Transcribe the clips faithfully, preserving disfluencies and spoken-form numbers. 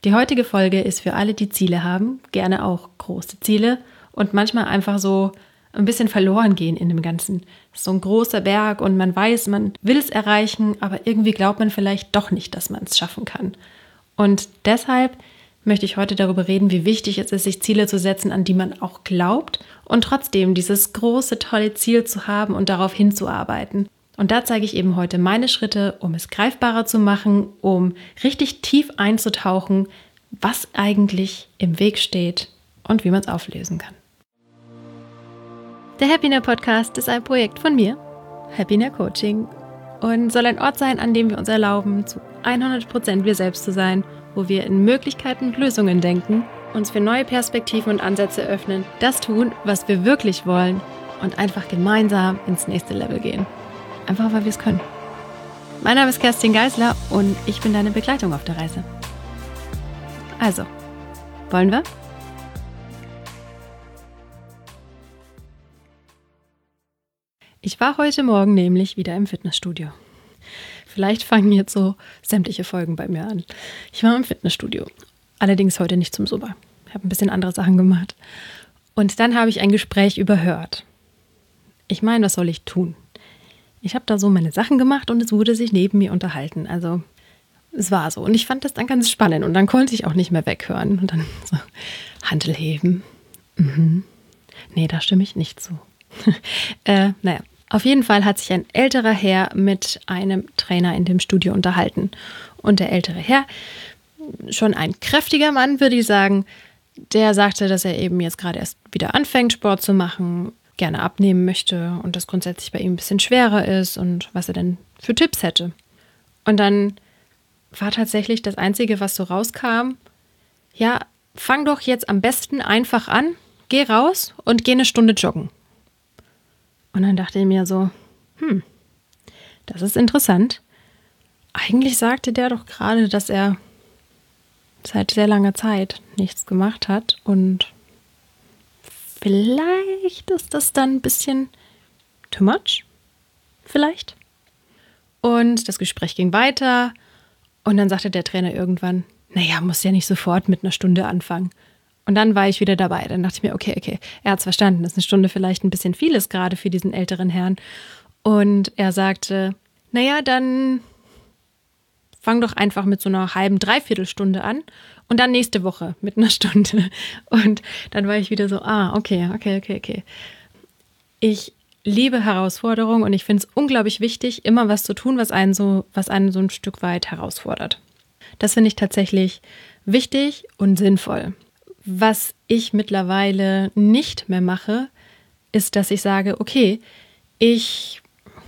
Die heutige Folge ist für alle, die Ziele haben, gerne auch große Ziele und manchmal einfach so ein bisschen verloren gehen in dem Ganzen. So ein großer Berg und man weiß, man will es erreichen, aber irgendwie glaubt man vielleicht doch nicht, dass man es schaffen kann. Und deshalb möchte ich heute darüber reden, wie wichtig es ist, sich Ziele zu setzen, an die man auch glaubt und trotzdem dieses große, tolle Ziel zu haben und darauf hinzuarbeiten. Und da zeige ich eben heute meine Schritte, um es greifbarer zu machen, um richtig tief einzutauchen, was eigentlich im Weg steht und wie man es auflösen kann. Der Happiner Podcast ist ein Projekt von mir, Happiner Coaching, und soll ein Ort sein, an dem wir uns erlauben, zu hundert Prozent wir selbst zu sein, wo wir in Möglichkeiten und Lösungen denken, uns für neue Perspektiven und Ansätze öffnen, das tun, was wir wirklich wollen und einfach gemeinsam ins nächste Level gehen. Einfach, weil wir es können. Mein Name ist Kerstin Geisler und ich bin deine Begleitung auf der Reise. Also, wollen wir? Ich war heute Morgen nämlich wieder im Fitnessstudio. Vielleicht fangen jetzt so sämtliche Folgen bei mir an. Ich war im Fitnessstudio, allerdings heute nicht zum Zumba. Ich habe ein bisschen andere Sachen gemacht. Und dann habe ich ein Gespräch überhört. Ich meine, was soll ich tun? Ich habe da so meine Sachen gemacht und es wurde sich neben mir unterhalten. Also es war so. Und ich fand das dann ganz spannend. Und dann konnte ich auch nicht mehr weghören. Und dann so, Hantel heben. Mhm. Nee, da stimme ich nicht zu. äh, naja, auf jeden Fall hat sich ein älterer Herr mit einem Trainer in dem Studio unterhalten. Und der ältere Herr, schon ein kräftiger Mann, würde ich sagen, der sagte, dass er eben jetzt gerade erst wieder anfängt, Sport zu machen, gerne abnehmen möchte und das grundsätzlich bei ihm ein bisschen schwerer ist und was er denn für Tipps hätte. Und dann war tatsächlich das Einzige, was so rauskam, ja, fang doch jetzt am besten einfach an, geh raus und geh eine Stunde joggen. Und dann dachte ich mir so, hm, das ist interessant. Eigentlich sagte der doch gerade, dass er seit sehr langer Zeit nichts gemacht hat und vielleicht ist das dann ein bisschen too much, vielleicht. Und das Gespräch ging weiter und dann sagte der Trainer irgendwann, naja, muss ja nicht sofort mit einer Stunde anfangen. Und dann war ich wieder dabei. Dann dachte ich mir, okay, okay, er hat es verstanden, dass eine Stunde vielleicht ein bisschen viel ist, gerade für diesen älteren Herrn. Und er sagte, naja, dann fang doch einfach mit so einer halben, dreiviertel Stunde an und dann nächste Woche mit einer Stunde. Und dann war ich wieder so, ah, okay, okay, okay, okay. Ich liebe Herausforderungen und ich finde es unglaublich wichtig, immer was zu tun, was einen so, was einen so ein Stück weit herausfordert. Das finde ich tatsächlich wichtig und sinnvoll. Was ich mittlerweile nicht mehr mache, ist, dass ich sage, okay, ich,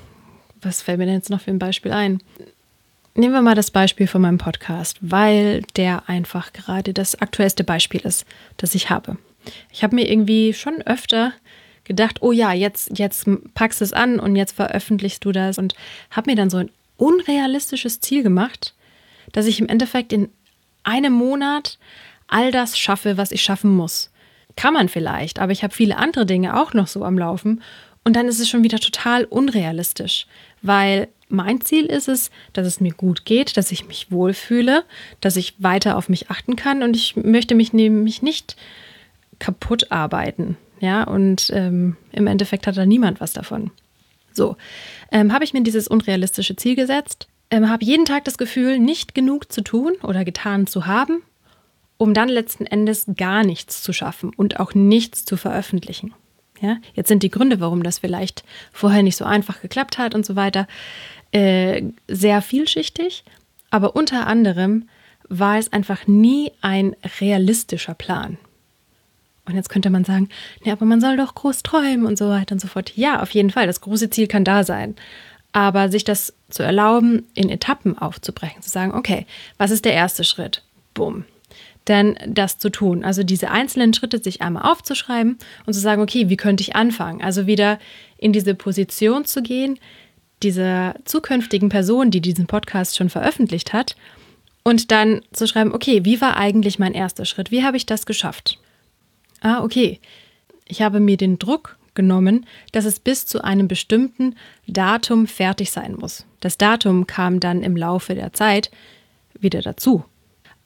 was fällt mir denn jetzt noch für ein Beispiel ein? Nehmen wir mal das Beispiel von meinem Podcast, weil der einfach gerade das aktuellste Beispiel ist, das ich habe. Ich habe mir irgendwie schon öfter gedacht, oh ja, jetzt, jetzt packst du es an und jetzt veröffentlichst du das und habe mir dann so ein unrealistisches Ziel gemacht, dass ich im Endeffekt in einem Monat all das schaffe, was ich schaffen muss. Kann man vielleicht, aber ich habe viele andere Dinge auch noch so am Laufen und dann ist es schon wieder total unrealistisch, weil mein Ziel ist es, dass es mir gut geht, dass ich mich wohlfühle, dass ich weiter auf mich achten kann und ich möchte mich nämlich nicht kaputt arbeiten. Ja, und ähm, im Endeffekt hat da niemand was davon. So, ähm, habe ich mir dieses unrealistische Ziel gesetzt, ähm, habe jeden Tag das Gefühl, nicht genug zu tun oder getan zu haben, um dann letzten Endes gar nichts zu schaffen und auch nichts zu veröffentlichen. Ja, jetzt sind die Gründe, warum das vielleicht vorher nicht so einfach geklappt hat und so weiter, äh, sehr vielschichtig. Aber unter anderem war es einfach nie ein realistischer Plan. Und jetzt könnte man sagen, nee, aber man soll doch groß träumen und so weiter und so fort. Ja, auf jeden Fall, das große Ziel kann da sein. Aber sich das zu erlauben, in Etappen aufzubrechen, zu sagen, okay, was ist der erste Schritt? Bumm. Dann das zu tun. Also diese einzelnen Schritte sich einmal aufzuschreiben und zu sagen, okay, wie könnte ich anfangen? Also wieder in diese Position zu gehen, dieser zukünftigen Person, die diesen Podcast schon veröffentlicht hat, und dann zu schreiben, okay, wie war eigentlich mein erster Schritt? Wie habe ich das geschafft? Ah, okay. Ich habe mir den Druck genommen, dass es bis zu einem bestimmten Datum fertig sein muss. Das Datum kam dann im Laufe der Zeit wieder dazu.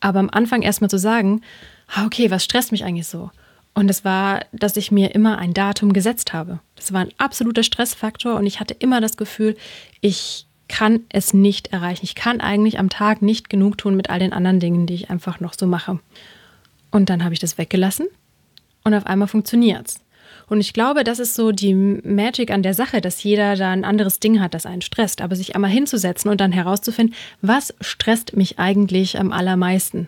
Aber am Anfang erstmal zu sagen, okay, was stresst mich eigentlich so? Und es war, dass ich mir immer ein Datum gesetzt habe. Das war ein absoluter Stressfaktor und ich hatte immer das Gefühl, ich kann es nicht erreichen. Ich kann eigentlich am Tag nicht genug tun mit all den anderen Dingen, die ich einfach noch so mache. Und dann habe ich das weggelassen und auf einmal funktioniert's. Und ich glaube, das ist so die Magic an der Sache, dass jeder da ein anderes Ding hat, das einen stresst. Aber sich einmal hinzusetzen und dann herauszufinden, was stresst mich eigentlich am allermeisten?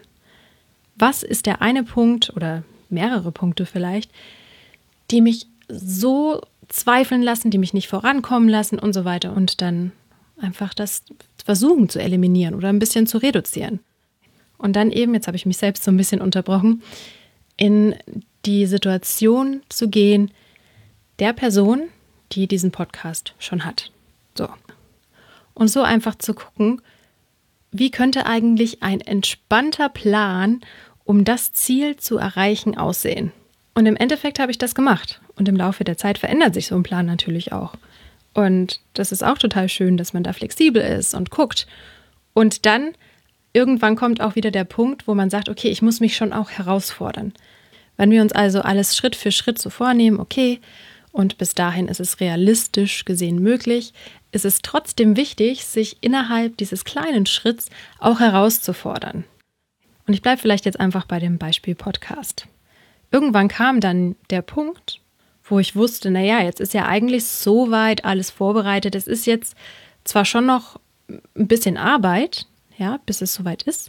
Was ist der eine Punkt oder mehrere Punkte vielleicht, die mich so zweifeln lassen, die mich nicht vorankommen lassen und so weiter. Und dann einfach das versuchen zu eliminieren oder ein bisschen zu reduzieren. Und dann eben, jetzt habe ich mich selbst so ein bisschen unterbrochen, in die Situation zu gehen, der Person, die diesen Podcast schon hat. So. Und so einfach zu gucken, wie könnte eigentlich ein entspannter Plan, um das Ziel zu erreichen, aussehen. Und im Endeffekt habe ich das gemacht. Und im Laufe der Zeit verändert sich so ein Plan natürlich auch. Und das ist auch total schön, dass man da flexibel ist und guckt. Und dann irgendwann kommt auch wieder der Punkt, wo man sagt, okay, ich muss mich schon auch herausfordern. Wenn wir uns also alles Schritt für Schritt so vornehmen, okay, und bis dahin ist es realistisch gesehen möglich, ist es trotzdem wichtig, sich innerhalb dieses kleinen Schritts auch herauszufordern. Und ich bleibe vielleicht jetzt einfach bei dem Beispiel Podcast. Irgendwann kam dann der Punkt, wo ich wusste, naja, jetzt ist ja eigentlich soweit alles vorbereitet. Es ist jetzt zwar schon noch ein bisschen Arbeit, ja, bis es soweit ist,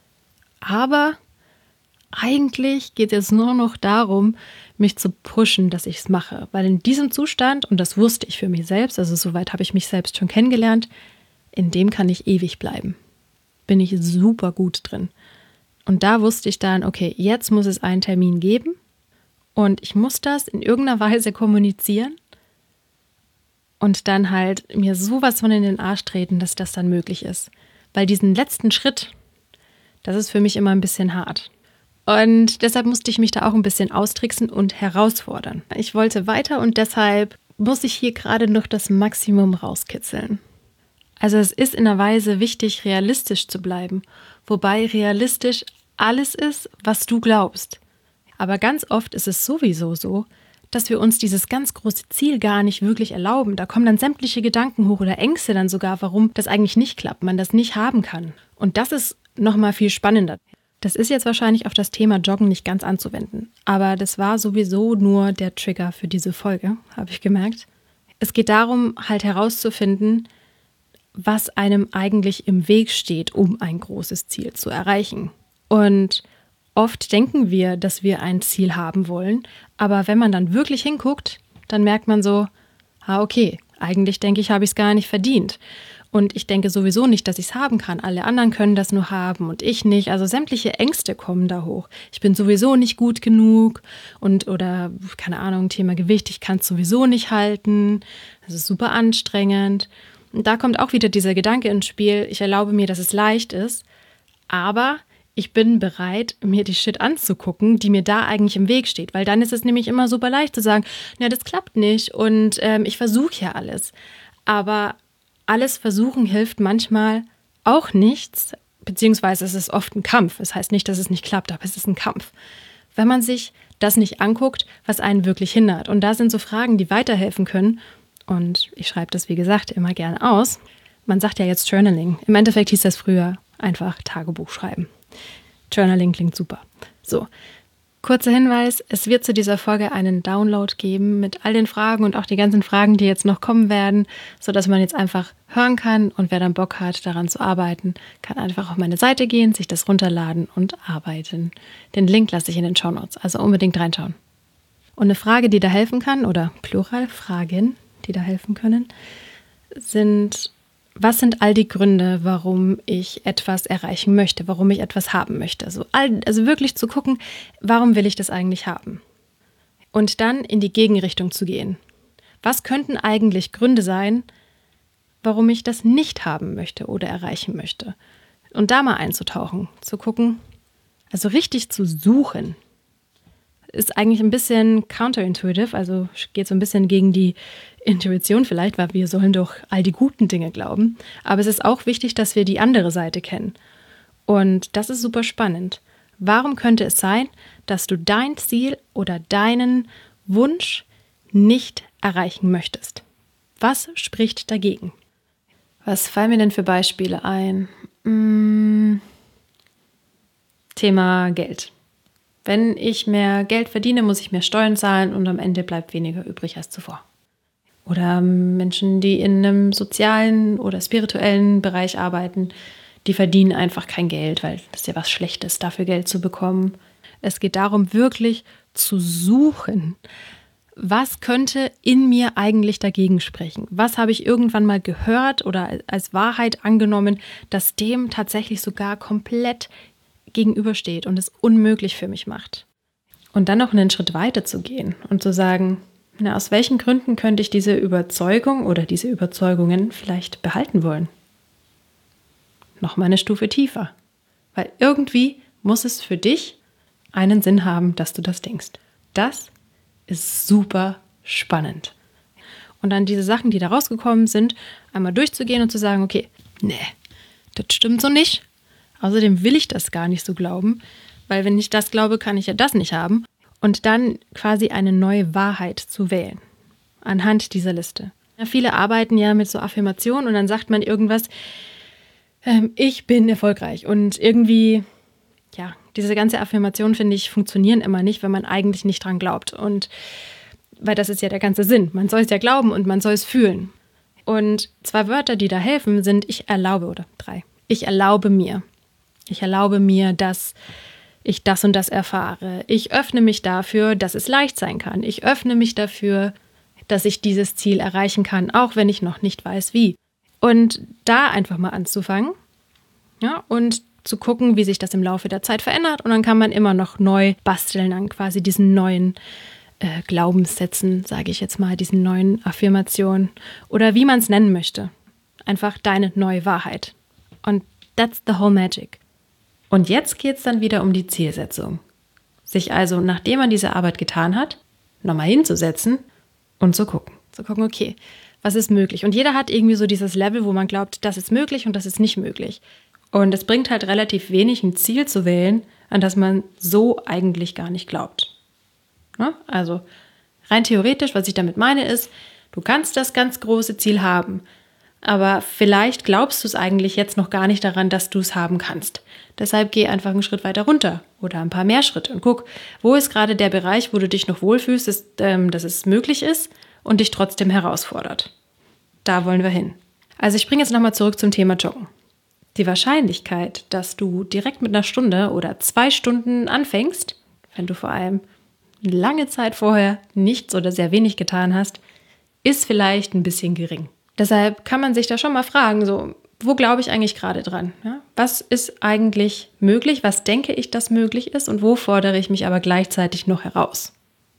aber eigentlich geht es nur noch darum, mich zu pushen, dass ich es mache. Weil in diesem Zustand, und das wusste ich für mich selbst, also soweit habe ich mich selbst schon kennengelernt, in dem kann ich ewig bleiben. Bin ich super gut drin. Und da wusste ich dann, okay, jetzt muss es einen Termin geben und ich muss das in irgendeiner Weise kommunizieren und dann halt mir sowas von in den Arsch treten, dass das dann möglich ist. Weil diesen letzten Schritt, das ist für mich immer ein bisschen hart. Und deshalb musste ich mich da auch ein bisschen austricksen und herausfordern. Ich wollte weiter und deshalb muss ich hier gerade noch das Maximum rauskitzeln. Also es ist in einer Weise wichtig, realistisch zu bleiben, wobei realistisch alles ist, was du glaubst. Aber ganz oft ist es sowieso so, dass wir uns dieses ganz große Ziel gar nicht wirklich erlauben. Da kommen dann sämtliche Gedanken hoch oder Ängste dann sogar, warum das eigentlich nicht klappt, man das nicht haben kann. Und das ist nochmal viel spannender. Das ist jetzt wahrscheinlich auf das Thema Joggen nicht ganz anzuwenden, aber das war sowieso nur der Trigger für diese Folge, habe ich gemerkt. Es geht darum, halt herauszufinden, was einem eigentlich im Weg steht, um ein großes Ziel zu erreichen. Und oft denken wir, dass wir ein Ziel haben wollen, aber wenn man dann wirklich hinguckt, dann merkt man so, ah okay, eigentlich denke ich, habe ich es gar nicht verdient. Und ich denke sowieso nicht, dass ich es haben kann. Alle anderen können das nur haben und ich nicht. Also sämtliche Ängste kommen da hoch. Ich bin sowieso nicht gut genug und oder, keine Ahnung, Thema Gewicht, ich kann es sowieso nicht halten. Das ist super anstrengend. Und da kommt auch wieder dieser Gedanke ins Spiel, ich erlaube mir, dass es leicht ist, aber ich bin bereit, mir die Shit anzugucken, die mir da eigentlich im Weg steht. Weil dann ist es nämlich immer super leicht zu sagen, na, das klappt nicht und ähm, ich versuche ja alles. Aber alles versuchen hilft manchmal auch nichts, beziehungsweise es ist oft ein Kampf. Das heißt nicht, dass es nicht klappt, aber es ist ein Kampf. Wenn man sich das nicht anguckt, was einen wirklich hindert. Und da sind so Fragen, die weiterhelfen können. Und ich schreibe das, wie gesagt, immer gerne aus. Man sagt ja jetzt Journaling. Im Endeffekt hieß das früher einfach Tagebuch schreiben. Journaling klingt super. So, kurzer Hinweis, es wird zu dieser Folge einen Download geben mit all den Fragen und auch die ganzen Fragen, die jetzt noch kommen werden, sodass man jetzt einfach hören kann und wer dann Bock hat, daran zu arbeiten, kann einfach auf meine Seite gehen, sich das runterladen und arbeiten. Den Link lasse ich in den Shownotes, also unbedingt reinschauen. Und eine Frage, die da helfen kann, oder Plural, Fragen, die da helfen können, sind: Was sind all die Gründe, warum ich etwas erreichen möchte, warum ich etwas haben möchte? Also, all, also wirklich zu gucken, warum will ich das eigentlich haben? Und dann in die Gegenrichtung zu gehen. Was könnten eigentlich Gründe sein, warum ich das nicht haben möchte oder erreichen möchte? Und da mal einzutauchen, zu gucken, also richtig zu suchen. Ist eigentlich ein bisschen counterintuitive, also geht so ein bisschen gegen die Intuition vielleicht, weil wir sollen doch all die guten Dinge glauben. Aber es ist auch wichtig, dass wir die andere Seite kennen. Und das ist super spannend. Warum könnte es sein, dass du dein Ziel oder deinen Wunsch nicht erreichen möchtest? Was spricht dagegen? Was fallen mir denn für Beispiele ein? Hm, Thema Geld. Wenn ich mehr Geld verdiene, muss ich mehr Steuern zahlen und am Ende bleibt weniger übrig als zuvor. Oder Menschen, die in einem sozialen oder spirituellen Bereich arbeiten, die verdienen einfach kein Geld, weil das ist ja was Schlechtes, dafür Geld zu bekommen. Es geht darum, wirklich zu suchen, was könnte in mir eigentlich dagegen sprechen? Was habe ich irgendwann mal gehört oder als Wahrheit angenommen, dass dem tatsächlich sogar komplett gegenübersteht und es unmöglich für mich macht? Und dann noch einen Schritt weiter zu gehen und zu sagen, na, aus welchen Gründen könnte ich diese Überzeugung oder diese Überzeugungen vielleicht behalten wollen? Nochmal eine Stufe tiefer. Weil irgendwie muss es für dich einen Sinn haben, dass du das denkst. Das ist super spannend. Und dann diese Sachen, die da rausgekommen sind, einmal durchzugehen und zu sagen, okay, nee, das stimmt so nicht. Außerdem will ich das gar nicht so glauben, weil wenn ich das glaube, kann ich ja das nicht haben. Und dann quasi eine neue Wahrheit zu wählen, anhand dieser Liste. Ja, viele arbeiten ja mit so Affirmationen und dann sagt man irgendwas, ähm, ich bin erfolgreich. Und irgendwie, ja, diese ganze Affirmation, finde ich, funktionieren immer nicht, wenn man eigentlich nicht dran glaubt. Und weil das ist ja der ganze Sinn. Man soll es ja glauben und man soll es fühlen. Und zwei Wörter, die da helfen, sind ich erlaube, oder drei. Ich erlaube mir. Ich erlaube mir, dass ich das und das erfahre. Ich öffne mich dafür, dass es leicht sein kann. Ich öffne mich dafür, dass ich dieses Ziel erreichen kann, auch wenn ich noch nicht weiß, wie. Und da einfach mal anzufangen, ja, und zu gucken, wie sich das im Laufe der Zeit verändert. Und dann kann man immer noch neu basteln an quasi diesen neuen äh, Glaubenssätzen, sage ich jetzt mal, diesen neuen Affirmationen oder wie man es nennen möchte. Einfach deine neue Wahrheit. Und that's the whole magic. Und jetzt geht es dann wieder um die Zielsetzung. Sich also, nachdem man diese Arbeit getan hat, nochmal hinzusetzen und zu gucken. Zu gucken, okay, was ist möglich? Und jeder hat irgendwie so dieses Level, wo man glaubt, das ist möglich und das ist nicht möglich. Und es bringt halt relativ wenig, ein Ziel zu wählen, an das man so eigentlich gar nicht glaubt. Ne? Also rein theoretisch, was ich damit meine, ist, du kannst das ganz große Ziel haben, aber vielleicht glaubst du es eigentlich jetzt noch gar nicht daran, dass du es haben kannst. Deshalb geh einfach einen Schritt weiter runter oder ein paar mehr Schritte und guck, wo ist gerade der Bereich, wo du dich noch wohlfühlst, dass, ähm, dass es möglich ist und dich trotzdem herausfordert. Da wollen wir hin. Also ich springe jetzt nochmal zurück zum Thema Joggen. Die Wahrscheinlichkeit, dass du direkt mit einer Stunde oder zwei Stunden anfängst, wenn du vor allem lange Zeit vorher nichts oder sehr wenig getan hast, ist vielleicht ein bisschen gering. Deshalb kann man sich da schon mal fragen, so, wo glaube ich eigentlich gerade dran? Ja? Was ist eigentlich möglich? Was denke ich, dass möglich ist? Und wo fordere ich mich aber gleichzeitig noch heraus?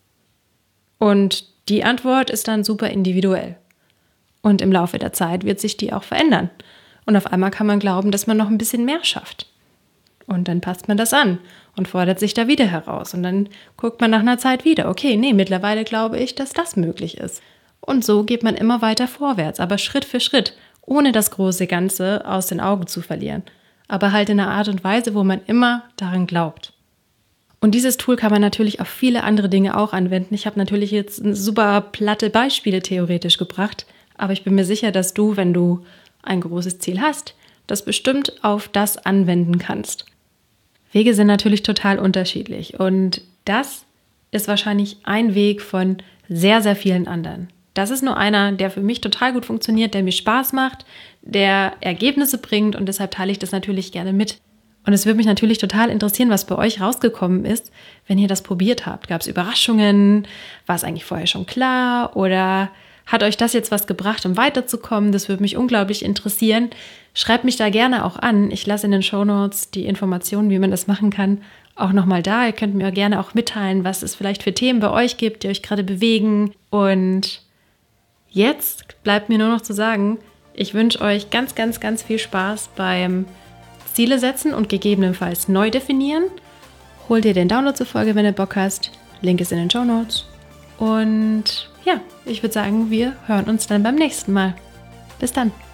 Und die Antwort ist dann super individuell. Und im Laufe der Zeit wird sich die auch verändern. Und auf einmal kann man glauben, dass man noch ein bisschen mehr schafft. Und dann passt man das an und fordert sich da wieder heraus. Und dann guckt man nach einer Zeit wieder, okay, nee, mittlerweile glaube ich, dass das möglich ist. Und so geht man immer weiter vorwärts, aber Schritt für Schritt, ohne das große Ganze aus den Augen zu verlieren. Aber halt in einer Art und Weise, wo man immer daran glaubt. Und dieses Tool kann man natürlich auf viele andere Dinge auch anwenden. Ich habe natürlich jetzt super platte Beispiele theoretisch gebracht, aber ich bin mir sicher, dass du, wenn du ein großes Ziel hast, das bestimmt auf das anwenden kannst. Wege sind natürlich total unterschiedlich und das ist wahrscheinlich ein Weg von sehr, sehr vielen anderen. Das ist nur einer, der für mich total gut funktioniert, der mir Spaß macht, der Ergebnisse bringt und deshalb teile ich das natürlich gerne mit. Und es würde mich natürlich total interessieren, was bei euch rausgekommen ist, wenn ihr das probiert habt. Gab es Überraschungen? War es eigentlich vorher schon klar? Oder hat euch das jetzt was gebracht, um weiterzukommen? Das würde mich unglaublich interessieren. Schreibt mich da gerne auch an. Ich lasse in den Shownotes die Informationen, wie man das machen kann, auch nochmal da. Ihr könnt mir gerne auch mitteilen, was es vielleicht für Themen bei euch gibt, die euch gerade bewegen. Und jetzt bleibt mir nur noch zu sagen, ich wünsche euch ganz, ganz, ganz viel Spaß beim Ziele setzen und gegebenenfalls neu definieren. Hol dir den Download zur Folge, wenn du Bock hast. Link ist in den Shownotes. Und ja, ich würde sagen, wir hören uns dann beim nächsten Mal. Bis dann.